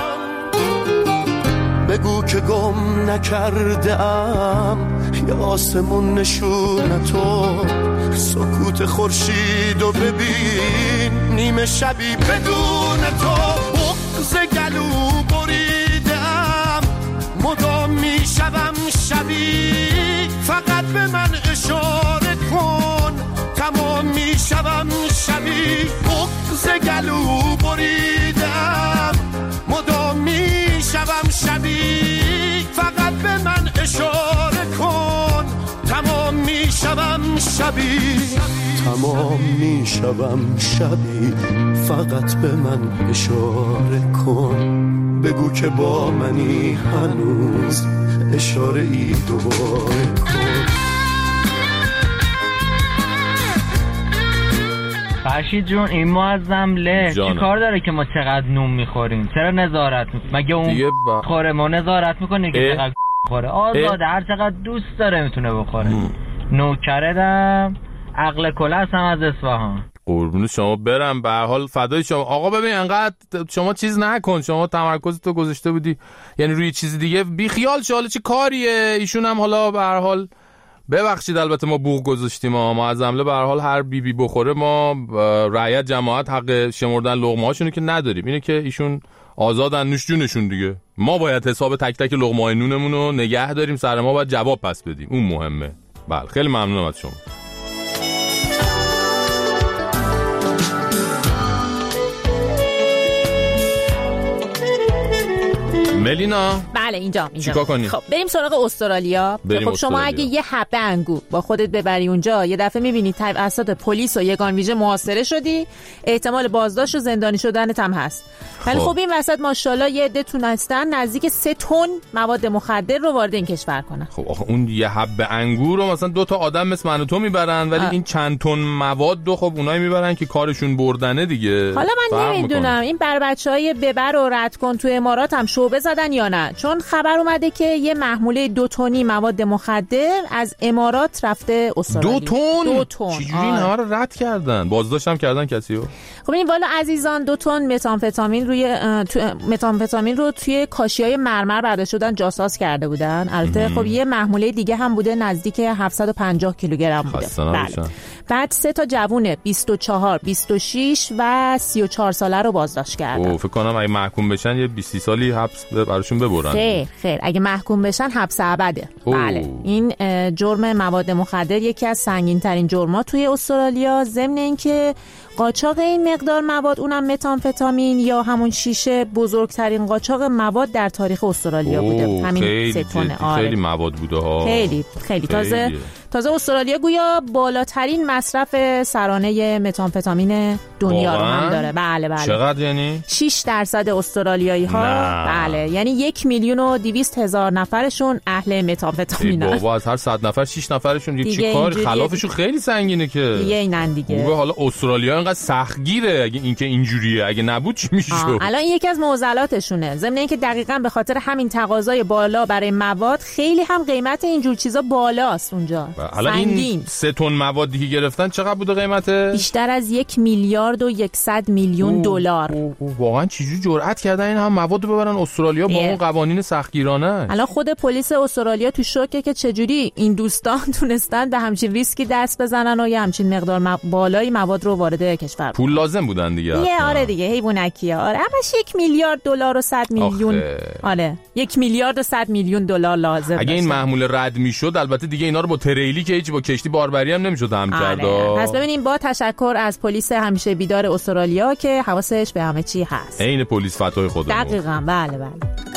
بگو که گم نکردم یا آسمون نشون تو، سکوت خورشید و ببین نیمه شبی بدون تو. فقط به من اشاره کن تمام میشوم شبی بغض گلو بریدم مدام میشوم شبی فقط به من اشاره کن تمام میشوم شبی تمام میشوم شبی فقط به من اشاره کن بگو که با منی هنوز اشاره ای دوباره کن. فرشید جون این معظم له چی کار داره که ما چقدر نون میخوریم؟ چرا نظارت میکنیم؟ مگه اون با... خوره ما نظارت میکنه که چقدر خوره؟ آزاده هر چقدر دوست داره میتونه بخوره. نوکره دم عقل کلاس هم از اصفهان. قربون شما برم، به هر حال فدای شما. آقا ببین انقدر شما چیز نکن، شما تمرکز تو گذاشته بودی یعنی روی چیز دیگه، بی خیال شو. حالا چه کاریه ایشون هم حالا به هر حال ببخشید البته ما بوق گذاشتیم، ما ما از عمله به هر حال هر بی بی بخوره ما رعیت جماعت حق شمردن لقمه هاشونو که نداریم، اینه که ایشون آزادن نوش جونشون دیگه. ما باید حساب تک تک لقمه های نونمون رو نگه داریم، سر ما باید جواب پس بدیم، اون مهمه. بله خیلی ممنونم از شما. ملینا بله اینجا اینجا چیکار کنیم؟ خب بریم سراغ استرالیا. بریم خب شما استرالیا. اگه یه حبه انگور با خودت ببری اونجا یه دفعه میبینی توسط پلیس و یگان ویژه محاصره شدی، احتمال بازداشت و زندانی شدنت هم هست. ولی خب. خب این وسط ماشاءالله یه عده تونستن نزدیک سه تن مواد مخدر رو وارد این کشور کنن. خب آخه اون یه حبه انگور رو مثلا دو تا آدم مثل من و تو میبرن، ولی آه. این چند تن مواد رو خب اونایی میبرن که کارشون بردنه دیگه. حالا من نمیدونم این بر بچهای ببر و رد کن تو امارات هم شعبه زدن یا نه، چون خبر اومده که یه محموله دو تنی مواد مخدر از امارات رفته استرالیا. دو تن؟ دو تن. چجوری این همه رو رد کردن؟ بازداشتم کردن کسیو؟ خب این والا عزیزان دو تن متامفتامین روی متامفتامین رو توی کاشیای مرمر برداشت شدن جاساز کرده بودن. البته خب یه محموله دیگه هم بوده نزدیک هفتصد و پنجاه کیلوگرم بوده. بله. بعد سه تا جوون بیست و چهار، بیست و شش و سی و چهار ساله رو بازداشت کردن. او فکر کنم اگه محکوم بشن یه بیست سالی حبس براشون ببرن. خیر خیر اگه محکوم بشن حبس ابده. بله این جرم مواد مخدر یکی از سنگین ترین جرم‌ها توی استرالیا، ضمن اینکه قاچاق این مقدار مواد اونم متامفتامین یا همون شیشه بزرگترین قاچاق مواد در تاریخ استرالیا بوده. همین سه تن. آره. خیلی مواد بوده ها. خیلی خیلی تازه تازه استرالیا گویا بالاترین مصرف سرانه متامفتامین دنیا رو هم داره. بله بله. چقدر یعنی؟ شش درصد استرالیایی ها نه. بله یعنی یک میلیون و دویست هزار نفرشون اهل متامفتامین هستن. بابا از هر صد نفر شش نفرشون یه چی کاری خلافشون خیلی سنگینه که. دیگه اینن دیگه. خوبه حالا استرالیا اینقدر سختگیره اگه اینکه اینجوریه، اگه نبود چی میشد؟ الان یکی از معضلاتشونه. ضمن اینکه دقیقاً به خاطر همین تقاضای بالا برای مواد خیلی هم قیمت اینجور چیزا بالاست اونجا. حالا این سه تن موادی که گرفتن چقدر بوده قیمته؟ بیشتر از یک میلیارد و یکصد میلیون دلار. واقعا چجوری جرأت کردن این هم مواد رو ببرن استرالیا با اون قوانین سختگیرانه؟ الان خود پلیس استرالیا تو شوکه که چجوری این دوستان تونستن به همچین ریسکی دست بزنن و یه همچین مقدار م... بالای مواد رو وارد کشور. پول لازم بودن دیگه. یه آره دیگه حیوانکیه. آره همش یک میلیارد دلار و صد میلیون. آخه. آره یک میلیارد و صد میلیون دلار لازم. اگه این محموله رد میشد البته دیگه اینا رو با تریلی که هیچ با کشتی باربری هم نمیشد هم کرد. پس ببینیم با تشکر از پلیس همیشه بیدار استرالیا که حواسش به همه چی هست. عین پلیس فتای خودمون. دقیقاً بله بله.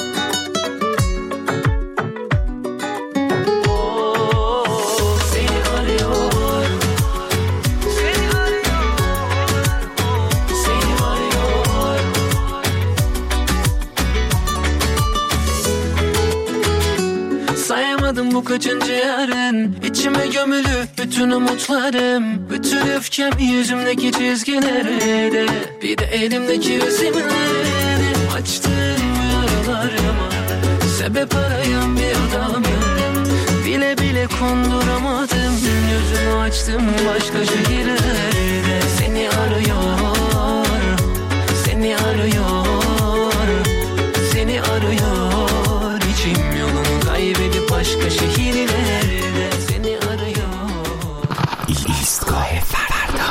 Bu kaçıncı yarın içime gömülü bütün umutlarım, bütün öfkem yüzümdeki çizgilerde, bir de elimdeki resimlerde açtığım yaralarıma sebep arayan bir adamım. Bile bile konduramadım, yüzümü açtım başka şehirlerde. Seni arıyor, seni arıyor, seni arıyor, içim yolunu kaybedip başka şehirlerde seni arıyor. ایستگاه فردا.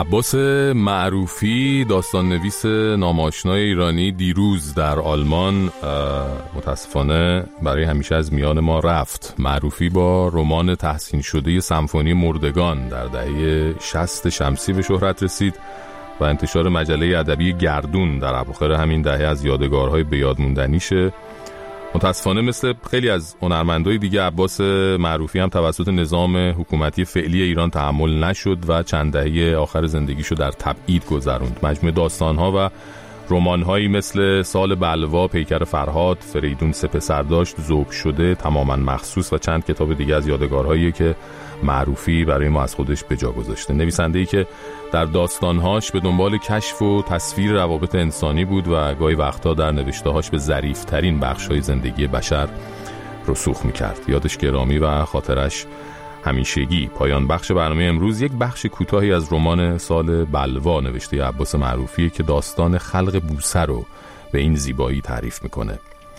عباس معروفی، داستان نویس ناماشنای ایرانی، دیروز در آلمان متاسفانه برای همیشه از میان ما رفت. معروفی با رمان تحسین شده سمفونی مردگان در دهه شصت شمسی به شهرت رسید و انتشار مجله ادبی گردون در اواخر همین دهه از یادگارهای بیادموندنیشه. متاسفانه مثل خیلی از هنرمندای دیگه عباس معروفی هم توسط نظام حکومتی فعلی ایران تحمل نشد و چند دهه آخر زندگیشو در تبعید گذروند. مجموعه داستان‌ها و رمان‌هایی مثل سال بلوا، پیکر فرهاد، فریدون سه پسر داشت، ذوب شده، تماما مخصوص و چند کتاب دیگه از یادگارهایی که معروفی برای ما از خودش به جا گذاشته. نویسنده‌ای که در داستانهاش به دنبال کشف و تصویر روابط انسانی بود و گاهی وقتا در نوشته‌هاش به ظریف‌ترین بخش‌های زندگی بشر رسوخ می‌کرد. یادش گرامی و خاطرش همیشگی. پایان بخش برنامه امروز یک بخش کوتاهی از رمان سال بلوا نوشته عباس معروفی که داستان خلق بوسه رو به این زیبایی تعریف می‌کنه.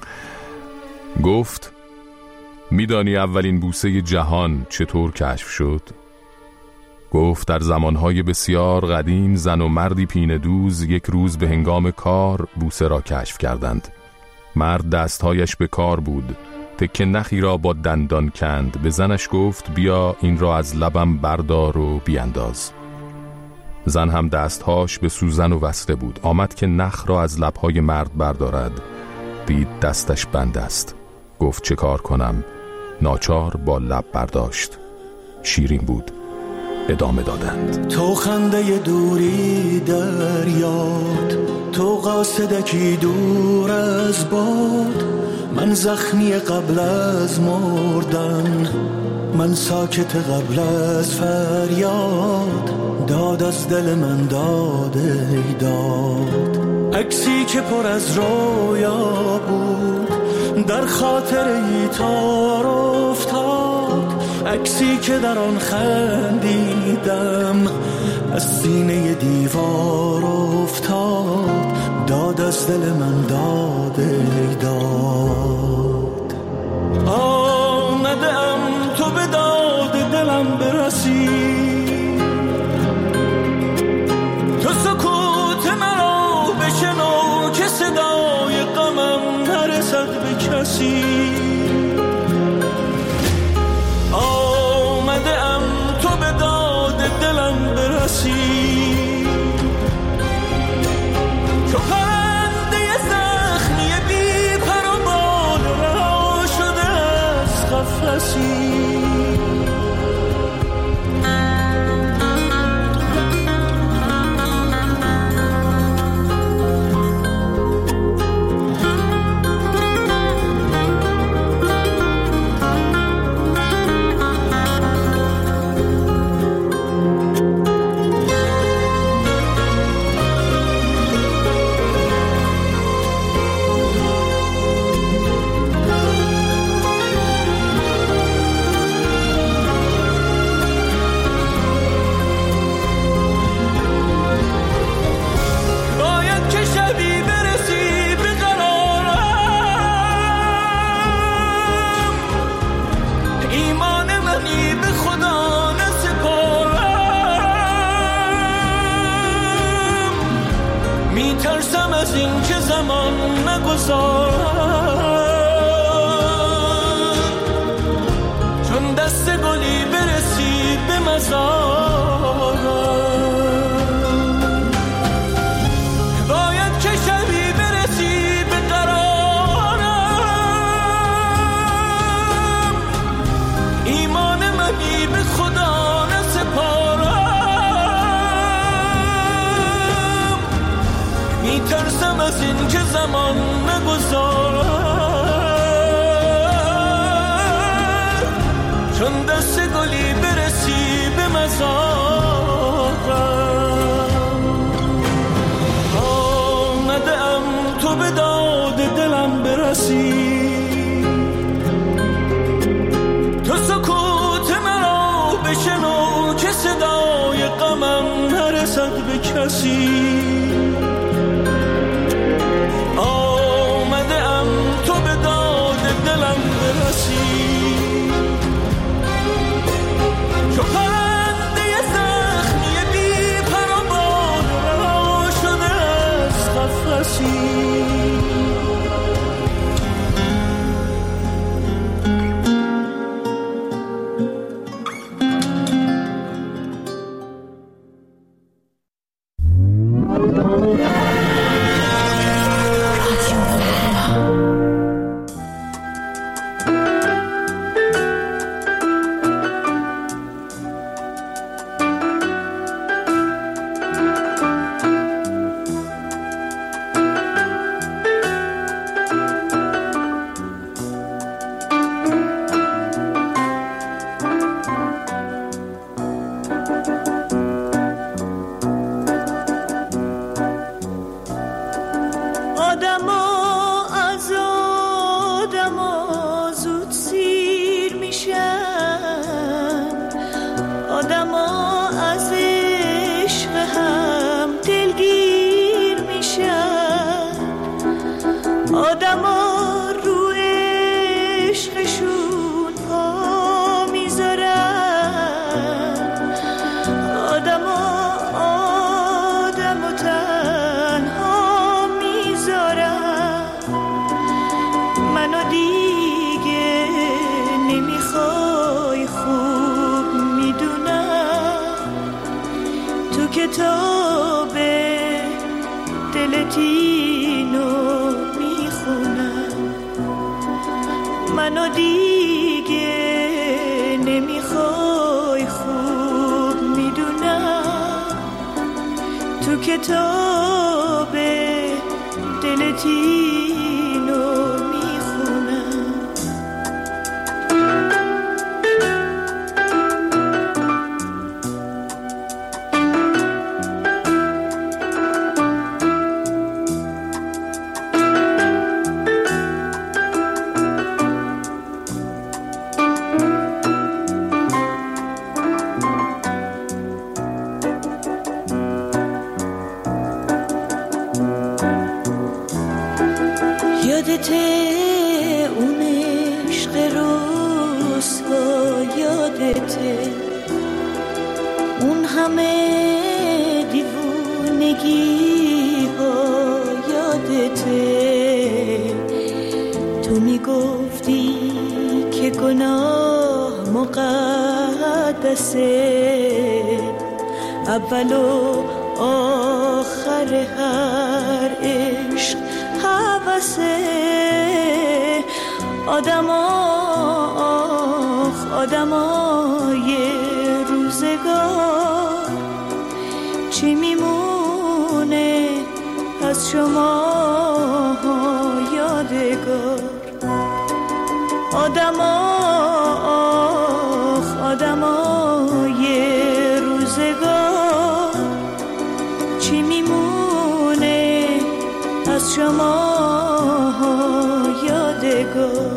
گفت: میدانی اولین بوسه جهان چطور کشف شد؟ گفت در زمانهای بسیار قدیم زن و مردی پینه دوز یک روز به هنگام کار بوسه را کشف کردند. مرد دستهایش به کار بود، تکه نخی را با دندان کند. به زنش گفت بیا این را از لبم بردار و بیانداز. زن هم دستهاش به سوزن و وصله بود. آمد که نخ را از لبهای مرد بردارد، دید دستش بند است. گفت چه کار کنم؟ ناچار با لب برداشت. شیرین بود. ادامه دادند. تو خنده دوری در یاد، تو قاصدکی دور از باد، من زخمی قبل از مردن، من ساکت قبل از فریاد، داد از دل من داده داد. عکسی که پر از رویا بود در خاطر ای تار افتاد، عکسی که در آن خندیدم از سینه دیوار افتاد، داد از دل من داده داد. آمدم تو به داد دلم برسی، تو سکوت مرا بشنو که صدای غمم نرسد به کسی. آمدم تو به داد دلم برسی، چو پرنده زخمی بی پر و بال رها شده از قفسی. میترسم از این که زمان نگذارم، چون دست گلی برسی به مزارم. باید که شبی برسی به قرارم، ایمان منی به خدا نسپارم. میترسم از این که زمان نگذارم، چون دست گلی برسی به مزارم. آمدم تو به داد دلم برسی، تو سکوت مرا بشنو که صدای غمم نرسد به کسی. آمدم تو به داد دلم برسی، چو پرنده زخمی بی پر و باشی. اول و آخر هر عشق هوسه آدم آخ آدمای روزگار چی میمونه از شما یادگار آدم آخ آدمای روزگار چی میمونه از شما یادگار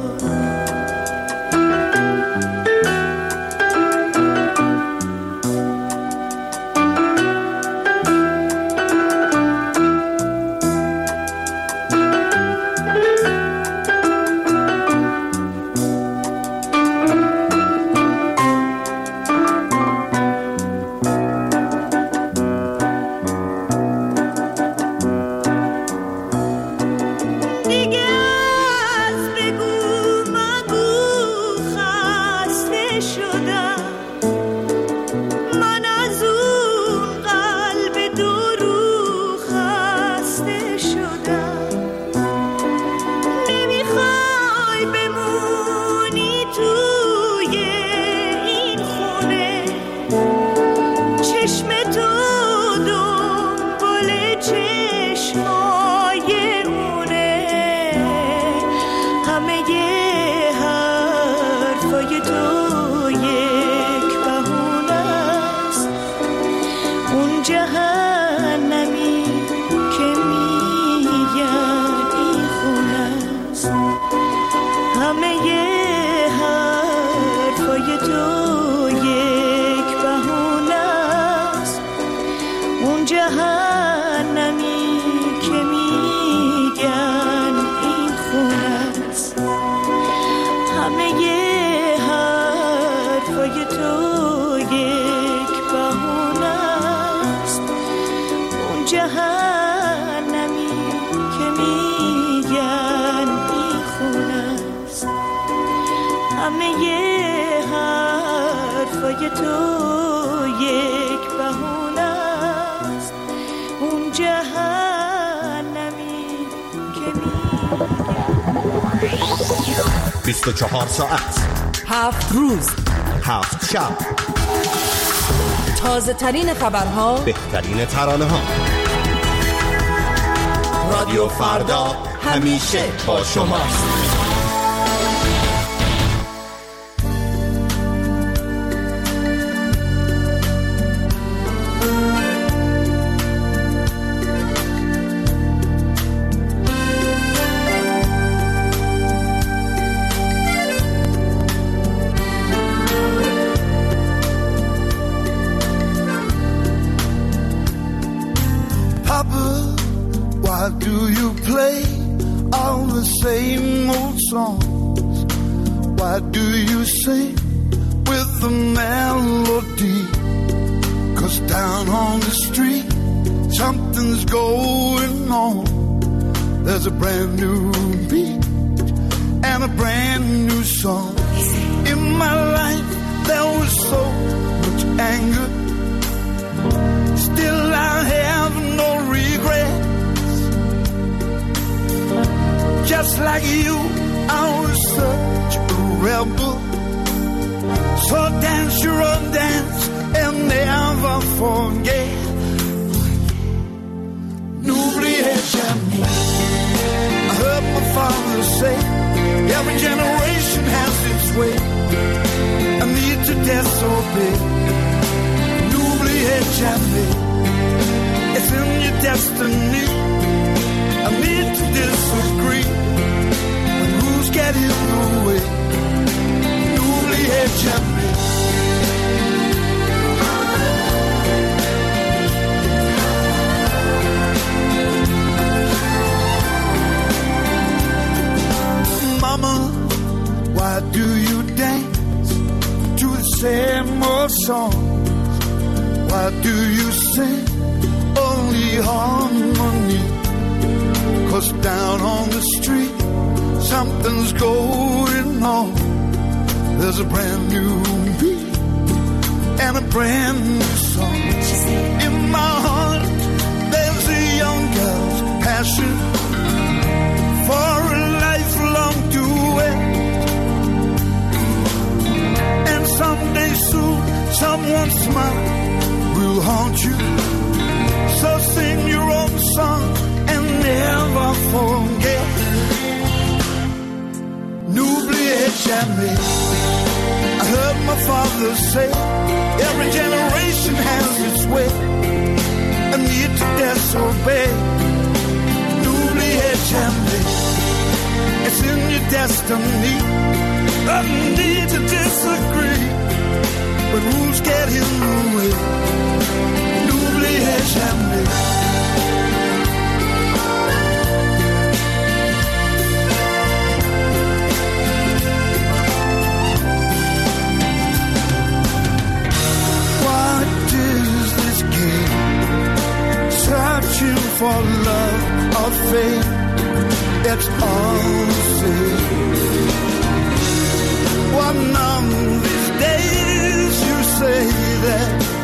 مرگ تو یک بهونه است، اون جهنمی که میگه بیست و چهار ساعت، هفت روز، هفت شب، تازه ترین خبرها، بهترین ترانه ها. رادیو فردا همیشه با شماست. Why do you sing with the melody? 'Cause down on the street something's going on. There's a brand new beat and a brand new song. In my life there was so much anger, still I have no regrets. Just like you, I was such a rebel. So dance your own dance and never forget. N'oubliez jamais. I heard my father say, every generation has its way. I need to disobey. N'oubliez jamais. It's in your destiny. I need to disagree. Get in the way. N'oubliez jamais. Mama, why do you dance to the same old songs? Why do you sing only harmony? 'Cause down on the street something's going on. There's a brand new beat and a brand new song. In my heart there's a young girl's passion for a lifelong duet. And someday soon someone's smile will haunt you. So sing your own song and never forget. N'oubliez jamais. I heard my father say, every generation has its way. I need to disobey. N'oubliez jamais. It's in your destiny. I need to disagree, but rules get in the way. N'oubliez jamais. Searching for love or faith, it's all the same. One of these days you say that